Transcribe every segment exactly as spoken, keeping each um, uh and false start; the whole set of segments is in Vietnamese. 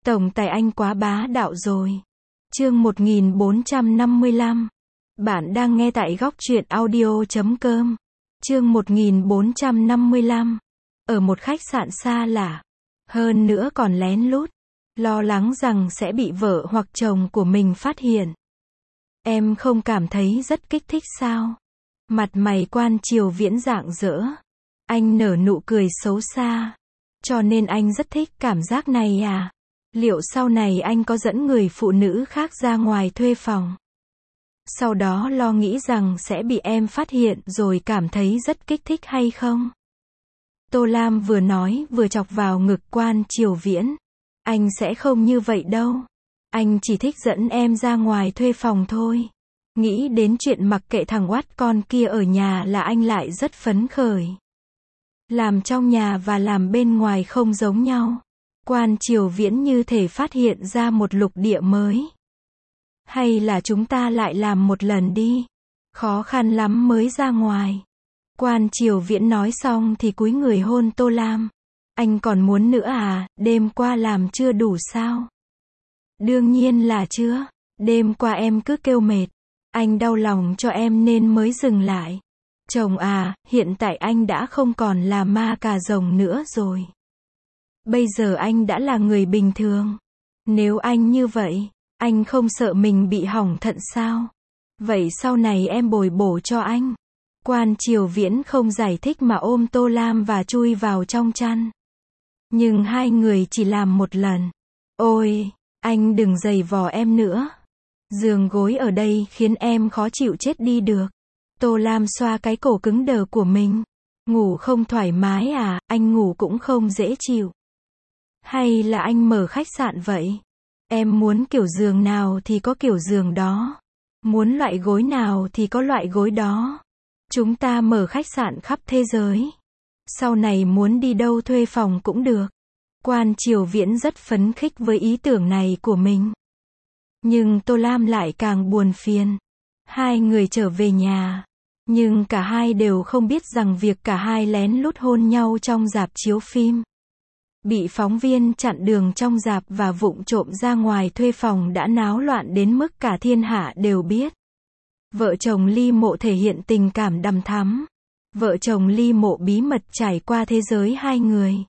Tổng tài anh quá bá đạo rồi. Chương một nghìn bốn trăm năm mươi lăm. Bạn đang nghe tại góc truyện audio chấm com. Chương một nghìn bốn trăm năm mươi lăm. Ở một khách sạn xa lạ. Hơn nữa còn lén lút. Lo lắng rằng sẽ bị vợ hoặc chồng của mình phát hiện. Em không cảm thấy rất kích thích sao? Mặt mày Quan Triều Viễn rạng rỡ. Anh nở nụ cười xấu xa. Cho nên anh rất thích cảm giác này à? Liệu sau này anh có dẫn người phụ nữ khác ra ngoài thuê phòng? Sau đó lo nghĩ rằng sẽ bị em phát hiện rồi cảm thấy rất kích thích hay không? Tô Lam vừa nói vừa chọc vào ngực Quan Triều Viễn. Anh sẽ không như vậy đâu. Anh chỉ thích dẫn em ra ngoài thuê phòng thôi. Nghĩ đến chuyện mặc kệ thằng oát con kia ở nhà là anh lại rất phấn khởi. Làm trong nhà và làm bên ngoài không giống nhau. Quan Triều Viễn như thể phát hiện ra một lục địa mới. Hay là chúng ta lại làm một lần đi. Khó khăn lắm mới ra ngoài. Quan Triều Viễn nói xong thì cúi người hôn Tô Lam. Anh còn muốn nữa à, đêm qua làm chưa đủ sao? Đương nhiên là chưa. Đêm qua em cứ kêu mệt. Anh đau lòng cho em nên mới dừng lại. Chồng à, hiện tại anh đã không còn là ma cà rồng nữa rồi. Bây giờ anh đã là người bình thường. Nếu anh như vậy, anh không sợ mình bị hỏng thận sao? Vậy sau này em bồi bổ cho anh. Quan Triều Viễn không giải thích mà ôm Tô Lam và chui vào trong chăn. Nhưng hai người chỉ làm một lần. Ôi, anh đừng giày vò em nữa. Giường gối ở đây khiến em khó chịu chết đi được. Tô Lam xoa cái cổ cứng đờ của mình. Ngủ không thoải mái à, anh ngủ cũng không dễ chịu. Hay là anh mở khách sạn vậy? Em muốn kiểu giường nào thì có kiểu giường đó. Muốn loại gối nào thì có loại gối đó. Chúng ta mở khách sạn khắp thế giới. Sau này muốn đi đâu thuê phòng cũng được. Quan Triều Viễn rất phấn khích với ý tưởng này của mình. Nhưng Tô Lam lại càng buồn phiền. Hai người trở về nhà. Nhưng cả hai đều không biết rằng việc cả hai lén lút hôn nhau trong rạp chiếu phim. Bị phóng viên chặn đường trong rạp và vụng trộm ra ngoài thuê phòng đã náo loạn đến mức cả thiên hạ đều biết. Vợ chồng Ly Mộ thể hiện tình cảm đằm thắm. Vợ chồng Ly Mộ bí mật trải qua thế giới hai người.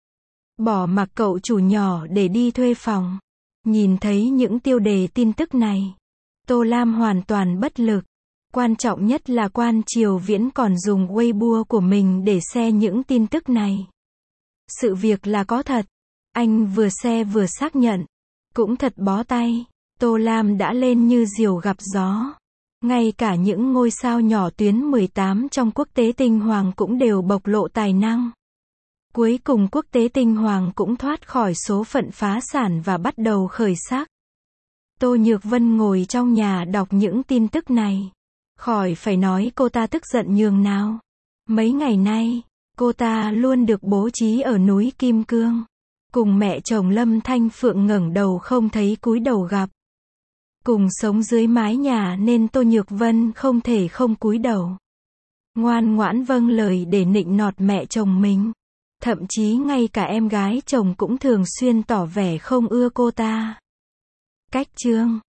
Bỏ mặc cậu chủ nhỏ để đi thuê phòng. Nhìn thấy những tiêu đề tin tức này, Tô Lam hoàn toàn bất lực. Quan trọng nhất là Quan Triều Viễn còn dùng Weibo của mình để share những tin tức này. Sự việc là có thật. Anh vừa share vừa xác nhận. Cũng thật bó tay. Tô Lam đã lên như diều gặp gió. Ngay cả những ngôi sao nhỏ tuyến mười tám trong Quốc tế Tinh Hoàng cũng đều bộc lộ tài năng. Cuối cùng Quốc tế Tinh Hoàng cũng thoát khỏi số phận phá sản và bắt đầu khởi sắc. Tô Nhược Vân ngồi trong nhà đọc những tin tức này. Khỏi phải nói cô ta tức giận nhường nào. Mấy ngày nay, cô ta luôn được bố trí ở núi Kim Cương. Cùng mẹ chồng Lâm Thanh Phượng ngẩng đầu không thấy cúi đầu gặp. Cùng sống dưới mái nhà nên Tô Nhược Vân không thể không cúi đầu. Ngoan ngoãn vâng lời để nịnh nọt mẹ chồng mình. Thậm chí ngay cả em gái chồng cũng thường xuyên tỏ vẻ không ưa cô ta. Cách chương